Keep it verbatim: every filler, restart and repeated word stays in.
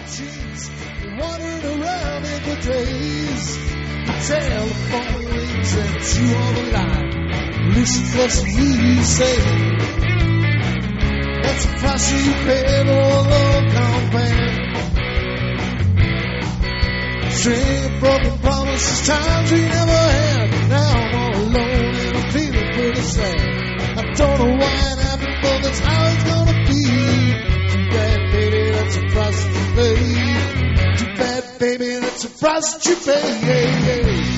sheets, wandering around in the days. Telephone rings and you on the line. Listen what you say. That's the price you pay for a love companion. String broken promises, times we never had. Now I'm all alone and I'm feeling pretty sad. I don't know why it happened, but that's how it's gonna be. Too bad, baby, that's a price that you pay. Too bad, baby, that's a price that you pay. Yeah, yeah.